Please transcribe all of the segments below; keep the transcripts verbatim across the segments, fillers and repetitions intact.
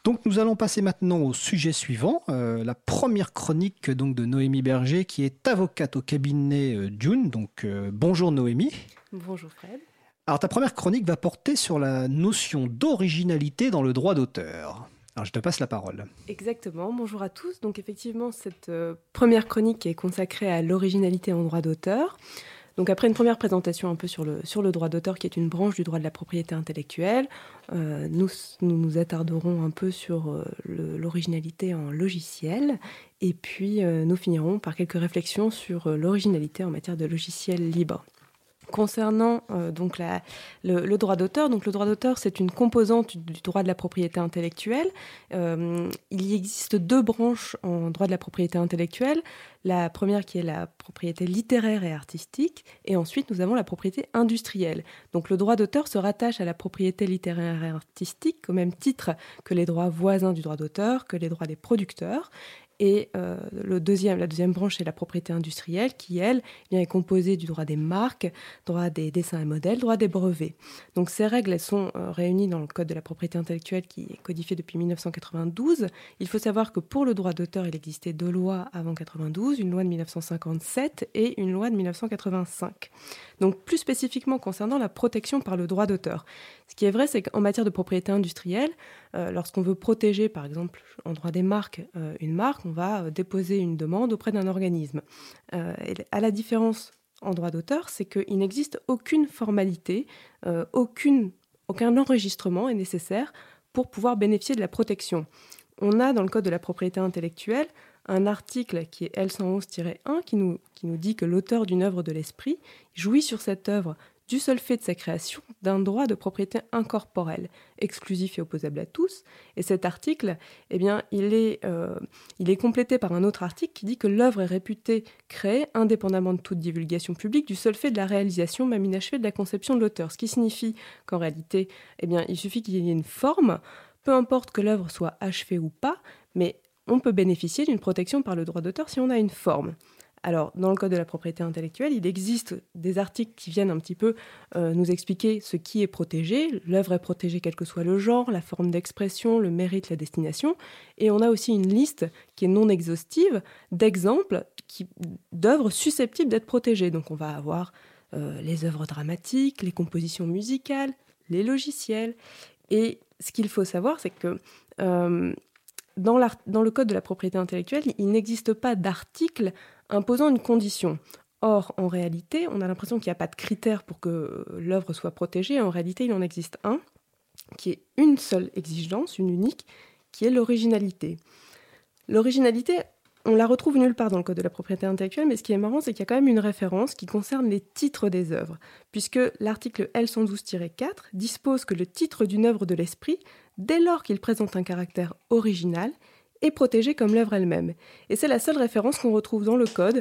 Donc nous allons passer maintenant au sujet suivant, euh, la première chronique donc, de Noémie Berger, qui est avocate au cabinet euh, Dune. Donc euh, bonjour Noémie. Bonjour Fred. Alors ta première chronique va porter sur la notion d'originalité dans le droit d'auteur. Alors je te passe la parole. Exactement, bonjour à tous. Donc effectivement, cette euh, première chronique est consacrée à l'originalité en droit d'auteur. Donc après une première présentation un peu sur le, sur le droit d'auteur, qui est une branche du droit de la propriété intellectuelle, euh, nous, nous nous attarderons un peu sur euh, le, l'originalité en logiciel, et puis euh, nous finirons par quelques réflexions sur euh, l'originalité en matière de logiciels libres. Concernant euh, donc la, le, le droit d'auteur, donc le droit d'auteur, c'est une composante du droit de la propriété intellectuelle. Euh, il y existe deux branches en droit de la propriété intellectuelle. La première qui est la propriété littéraire et artistique, et ensuite nous avons la propriété industrielle. Donc le droit d'auteur se rattache à la propriété littéraire et artistique au même titre que les droits voisins du droit d'auteur, que les droits des producteurs. Et euh, le deuxième, la deuxième branche, c'est la propriété industrielle qui, elle, bien, est composée du droit des marques, droit des dessins et modèles, droit des brevets. Donc ces règles, elles sont euh, réunies dans le Code de la propriété intellectuelle qui est codifié depuis dix-neuf cent quatre-vingt-douze. Il faut savoir que pour le droit d'auteur, il existait deux lois avant quatre-vingt-douze, une loi de dix-neuf cent cinquante-sept et une loi de dix-neuf cent quatre-vingt-cinq. Donc plus spécifiquement concernant la protection par le droit d'auteur. Ce qui est vrai, c'est qu'en matière de propriété industrielle, euh, lorsqu'on veut protéger, par exemple, en droit des marques, euh, une marque, on va euh, déposer une demande auprès d'un organisme. Euh, et à la différence en droit d'auteur, c'est qu'il n'existe aucune formalité, euh, aucune, aucun enregistrement est nécessaire pour pouvoir bénéficier de la protection. On a dans le Code de la propriété intellectuelle un article qui est L cent onze tiret un qui nous, qui nous dit que l'auteur d'une œuvre de l'esprit jouit sur cette œuvre du seul fait de sa création d'un droit de propriété incorporelle, exclusif et opposable à tous. Et cet article, eh bien, il est, euh, il est complété par un autre article qui dit que l'œuvre est réputée créée, indépendamment de toute divulgation publique, du seul fait de la réalisation même inachevée de la conception de l'auteur. Ce qui signifie qu'en réalité, eh bien, il suffit qu'il y ait une forme, peu importe que l'œuvre soit achevée ou pas, mais on peut bénéficier d'une protection par le droit d'auteur si on a une forme. Alors, dans le Code de la propriété intellectuelle, il existe des articles qui viennent un petit peu euh, nous expliquer ce qui est protégé. L'œuvre est protégée quel que soit le genre, la forme d'expression, le mérite, la destination. Et on a aussi une liste qui est non exhaustive d'exemples qui, d'œuvres susceptibles d'être protégées. Donc, on va avoir euh, les œuvres dramatiques, les compositions musicales, les logiciels. Et ce qu'il faut savoir, c'est que euh, dans, dans le Code de la propriété intellectuelle, il n'existe pas d'article imposant une condition. Or, en réalité, on a l'impression qu'il n'y a pas de critère pour que l'œuvre soit protégée. En réalité, il en existe un, qui est une seule exigence, une unique, qui est l'originalité. L'originalité, on la retrouve nulle part dans le Code de la propriété intellectuelle, mais ce qui est marrant, c'est qu'il y a quand même une référence qui concerne les titres des œuvres, puisque l'article L cent douze tiret quatre dispose que le titre d'une œuvre de l'esprit, dès lors qu'il présente un caractère original, est protégée comme l'œuvre elle-même. Et c'est la seule référence qu'on retrouve dans le Code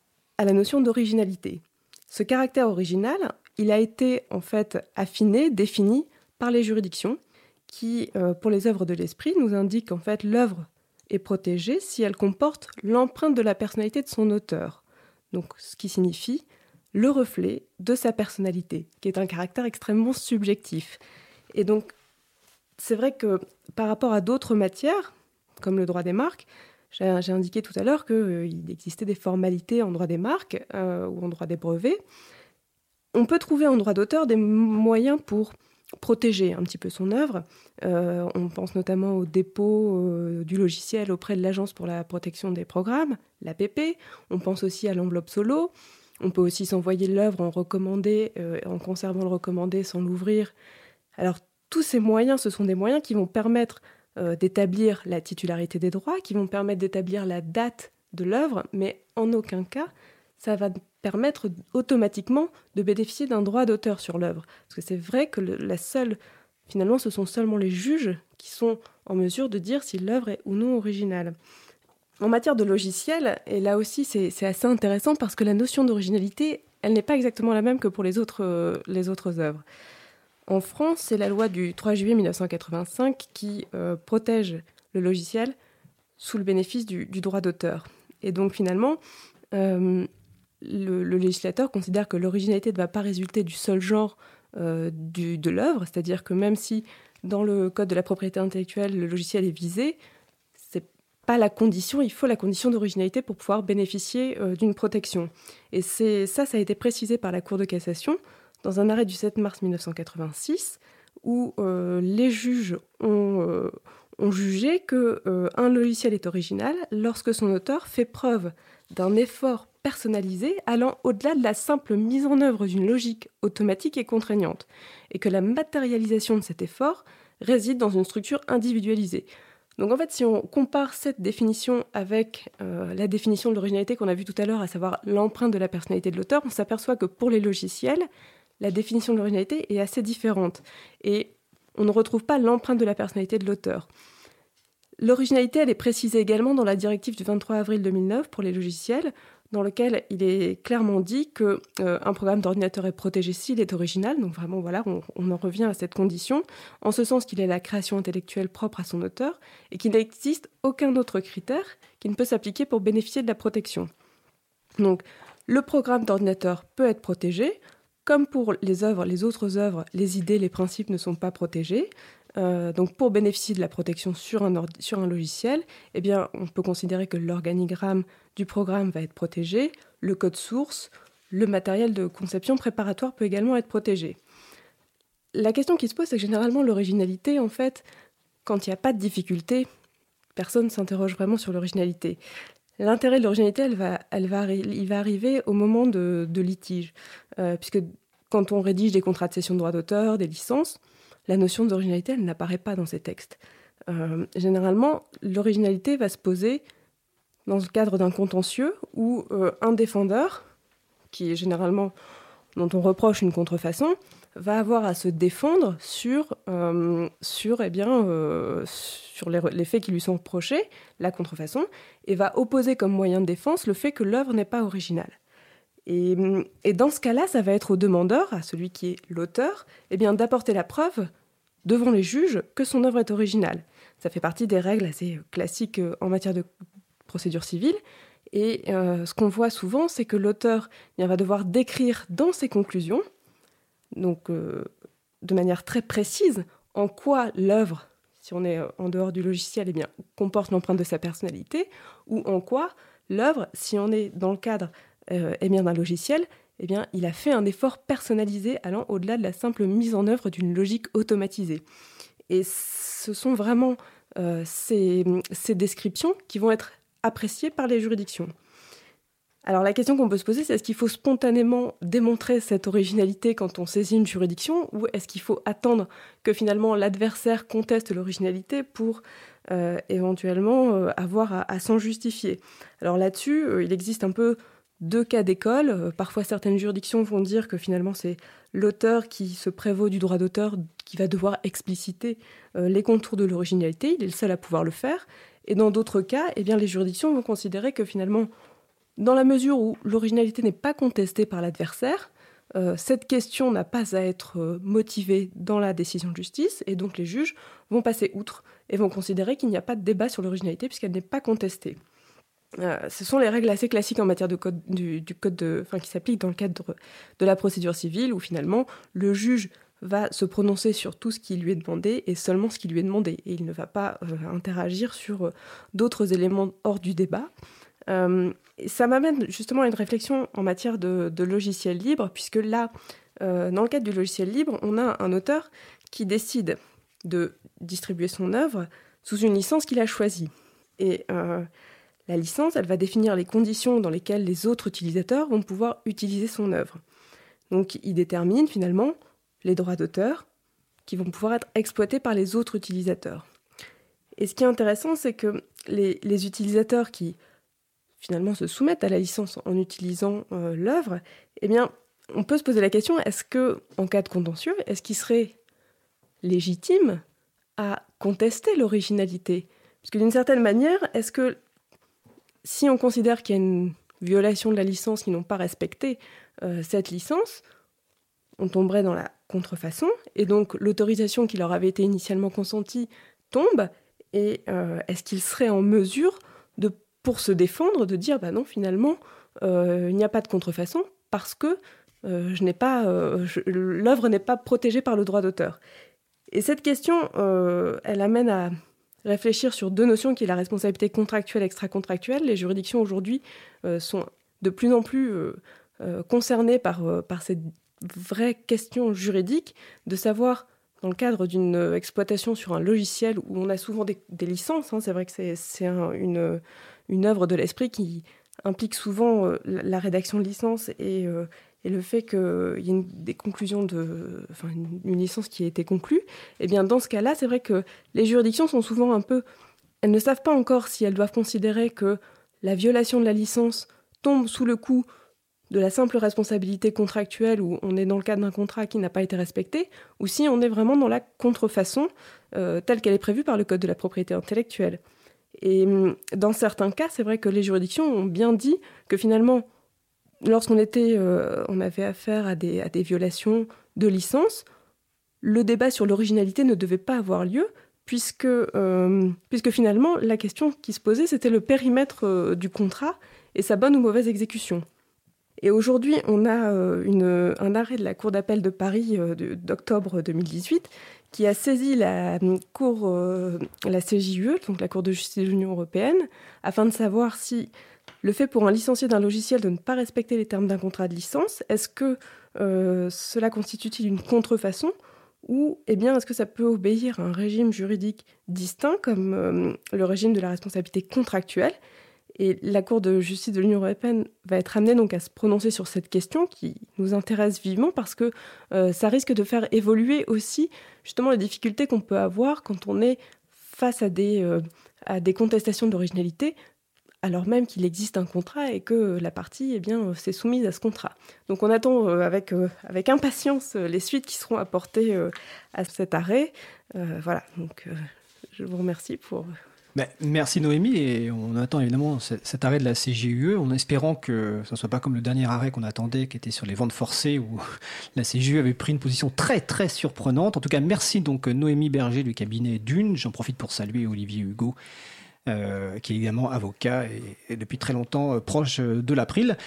à la notion d'originalité. Ce caractère original, il a été en fait affiné, défini par les juridictions qui, euh, pour les œuvres de l'esprit, nous indiquent qu'en fait l'œuvre est protégée si elle comporte l'empreinte de la personnalité de son auteur. Donc, ce qui signifie le reflet de sa personnalité, qui est un caractère extrêmement subjectif. Et donc, c'est vrai que par rapport à d'autres matières, comme le droit des marques, j'ai, j'ai indiqué tout à l'heure qu'il euh, existait des formalités en droit des marques euh, ou en droit des brevets. On peut trouver en droit d'auteur des moyens pour protéger un petit peu son œuvre. Euh, on pense notamment au dépôt euh, du logiciel auprès de l'Agence pour la protection des programmes, l'A P P. On pense aussi à l'enveloppe solo. On peut aussi s'envoyer l'œuvre en recommandé, euh, en conservant le recommandé sans l'ouvrir. Alors, tous ces moyens, ce sont des moyens qui vont permettre Euh, d'établir la titularité des droits, qui vont permettre d'établir la date de l'œuvre, mais en aucun cas, ça va permettre automatiquement de bénéficier d'un droit d'auteur sur l'œuvre. Parce que c'est vrai que le, la seule, finalement, ce sont seulement les juges qui sont en mesure de dire si l'œuvre est ou non originale. En matière de logiciel, et là aussi c'est, c'est assez intéressant parce que la notion d'originalité, elle n'est pas exactement la même que pour les autres, euh, les autres œuvres. En France, c'est la loi du trois juillet mille neuf cent quatre-vingt-cinq qui euh, protège le logiciel sous le bénéfice du, du droit d'auteur. Et donc finalement, euh, le, le législateur considère que l'originalité ne va pas résulter du seul genre euh, du, de l'œuvre, c'est-à-dire que même si dans le code de la propriété intellectuelle, le logiciel est visé, c'est pas la condition, il faut la condition d'originalité pour pouvoir bénéficier euh, d'une protection. Et c'est, ça, ça a été précisé par la Cour de cassation dans un arrêt du sept mars mille neuf cent quatre-vingt-six, où euh, les juges ont, euh, ont jugé qu'un euh, logiciel est original lorsque son auteur fait preuve d'un effort personnalisé allant au-delà de la simple mise en œuvre d'une logique automatique et contraignante, et que la matérialisation de cet effort réside dans une structure individualisée. Donc en fait, si on compare cette définition avec euh, la définition de l'originalité qu'on a vue tout à l'heure, à savoir l'empreinte de la personnalité de l'auteur, on s'aperçoit que pour les logiciels, la définition de l'originalité est assez différente, et on ne retrouve pas l'empreinte de la personnalité de l'auteur. L'originalité, elle est précisée également dans la directive du vingt-trois avril deux mille neuf pour les logiciels, dans lequel il est clairement dit qu'un euh, programme d'ordinateur est protégé s'il est original. Donc vraiment, voilà, on, on en revient à cette condition, en ce sens qu'il est la création intellectuelle propre à son auteur et qu'il n'existe aucun autre critère qui ne peut s'appliquer pour bénéficier de la protection. Donc, le programme d'ordinateur peut être protégé. Comme pour les œuvres, les autres œuvres, les idées, les principes ne sont pas protégés. Euh, donc pour bénéficier de la protection sur un, ordi- sur un logiciel, eh bien, on peut considérer que l'organigramme du programme va être protégé, le code source, le matériel de conception préparatoire peut également être protégé. La question qui se pose, c'est que généralement l'originalité, en fait, quand il n'y a pas de difficulté, personne ne s'interroge vraiment sur l'originalité. L'intérêt de l'originalité, elle va, elle va, il va arriver au moment de, de litige, euh, puisque quand on rédige des contrats de cession de droits d'auteur, des licences, la notion d'originalité, elle n'apparaît pas dans ces textes. Euh, généralement, l'originalité va se poser dans le cadre d'un contentieux où euh, un défendeur, qui est généralement dont on reproche une contrefaçon, va avoir à se défendre sur, euh, sur, eh bien, euh, sur les, les faits qui lui sont reprochés, la contrefaçon, et va opposer comme moyen de défense le fait que l'œuvre n'est pas originale. Et, et dans ce cas-là, ça va être au demandeur, à celui qui est l'auteur, eh bien, d'apporter la preuve devant les juges que son œuvre est originale. Ça fait partie des règles assez classiques en matière de procédure civile. Et euh, ce qu'on voit souvent, c'est que l'auteur eh bien, va devoir décrire dans ses conclusions, donc euh, de manière très précise, en quoi l'œuvre, si on est en dehors du logiciel, eh bien, comporte l'empreinte de sa personnalité, ou en quoi l'œuvre, si on est dans le cadre euh, eh bien, d'un logiciel, eh bien, il a fait un effort personnalisé allant au-delà de la simple mise en œuvre d'une logique automatisée. Et ce sont vraiment euh, ces, ces descriptions qui vont être appréciées par les juridictions. Alors la question qu'on peut se poser, c'est est-ce qu'il faut spontanément démontrer cette originalité quand on saisit une juridiction, ou est-ce qu'il faut attendre que finalement l'adversaire conteste l'originalité pour euh, éventuellement euh, avoir à, à s'en justifier. Alors là-dessus, euh, il existe un peu deux cas d'école. Euh, parfois certaines juridictions vont dire que finalement c'est l'auteur qui se prévaut du droit d'auteur qui va devoir expliciter euh, les contours de l'originalité, il est le seul à pouvoir le faire. Et dans d'autres cas, eh bien, les juridictions vont considérer que finalement, dans la mesure où l'originalité n'est pas contestée par l'adversaire, euh, cette question n'a pas à être euh, motivée dans la décision de justice, et donc les juges vont passer outre et vont considérer qu'il n'y a pas de débat sur l'originalité puisqu'elle n'est pas contestée. Euh, ce sont les règles assez classiques en matière de code, du, du code de, enfin, qui s'appliquent dans le cadre de la procédure civile, où finalement le juge va se prononcer sur tout ce qui lui est demandé et seulement ce qui lui est demandé, et il ne va pas euh, interagir sur euh, d'autres éléments hors du débat. Euh, ça m'amène justement à une réflexion en matière de, de logiciel libre, puisque là, euh, dans le cadre du logiciel libre, on a un auteur qui décide de distribuer son œuvre sous une licence qu'il a choisie. Et euh, la licence, elle va définir les conditions dans lesquelles les autres utilisateurs vont pouvoir utiliser son œuvre. Donc, il détermine finalement les droits d'auteur qui vont pouvoir être exploités par les autres utilisateurs. Et ce qui est intéressant, c'est que les, les utilisateurs qui finalement se soumettent à la licence en utilisant euh, l'œuvre, eh bien, on peut se poser la question, est-ce que, en cas de contentieux, est-ce qu'il serait légitime à contester l'originalité ? Parce que d'une certaine manière, est-ce que si on considère qu'il y a une violation de la licence, qu'ils n'ont pas respecté euh, cette licence, on tomberait dans la contrefaçon, et donc l'autorisation qui leur avait été initialement consentie tombe, et euh, est-ce qu'ils seraient en mesure de pour se défendre, de dire bah non, finalement, euh, il n'y a pas de contrefaçon parce que euh, je n'ai pas, euh, je, l'œuvre n'est pas protégée par le droit d'auteur. Et cette question, euh, elle amène à réfléchir sur deux notions qui est la responsabilité contractuelle et extra-contractuelle. Les juridictions aujourd'hui euh, sont de plus en plus euh, euh, concernées par, euh, par cette vraie question juridique de savoir, dans le cadre d'une exploitation sur un logiciel où on a souvent des, des licences, hein, c'est vrai que c'est, c'est un, une, une œuvre de l'esprit qui implique souvent euh, la rédaction de licences et, euh, et le fait qu'il y ait une, des conclusions de, enfin une, une licence qui a été conclue, eh bien dans ce cas-là, c'est vrai que les juridictions sont souvent un peu... Elles ne savent pas encore si elles doivent considérer que la violation de la licence tombe sous le coup de la simple responsabilité contractuelle où on est dans le cadre d'un contrat qui n'a pas été respecté, ou si on est vraiment dans la contrefaçon euh, telle qu'elle est prévue par le Code de la propriété intellectuelle. Et dans certains cas, c'est vrai que les juridictions ont bien dit que finalement, lorsqu'on était, euh, on avait affaire à des, à des violations de licence, le débat sur l'originalité ne devait pas avoir lieu, puisque, euh, puisque finalement, la question qui se posait, c'était le périmètre euh, du contrat et sa bonne ou mauvaise exécution. Et aujourd'hui, on a euh, une, un arrêt de la Cour d'appel de Paris euh, de, d'octobre deux mille dix-huit qui a saisi la, cour, euh, la C J U E, donc la Cour de justice de l'Union européenne, afin de savoir si le fait pour un licencié d'un logiciel de ne pas respecter les termes d'un contrat de licence, est-ce que euh, cela constitue-t-il une contrefaçon ou eh bien, est-ce que ça peut obéir à un régime juridique distinct comme euh, le régime de la responsabilité contractuelle ? Et la Cour de justice de l'Union européenne va être amenée donc à se prononcer sur cette question qui nous intéresse vivement parce que euh, ça risque de faire évoluer aussi justement les difficultés qu'on peut avoir quand on est face à des, euh, à des contestations d'originalité alors même qu'il existe un contrat et que la partie eh bien, s'est soumise à ce contrat. Donc on attend euh, avec, euh, avec impatience euh, les suites qui seront apportées euh, à cet arrêt. Euh, voilà, donc euh, je vous remercie pour... Ben, merci Noémie, et on attend évidemment cet arrêt de la C J U E en espérant que ce ne soit pas comme le dernier arrêt qu'on attendait qui était sur les ventes forcées où la C J U E avait pris une position très très surprenante. En tout cas, merci donc Noémie Berger du cabinet Dune. J'en profite pour saluer Olivier Hugo, euh, qui est également avocat et, et depuis très longtemps euh, proche de l'April.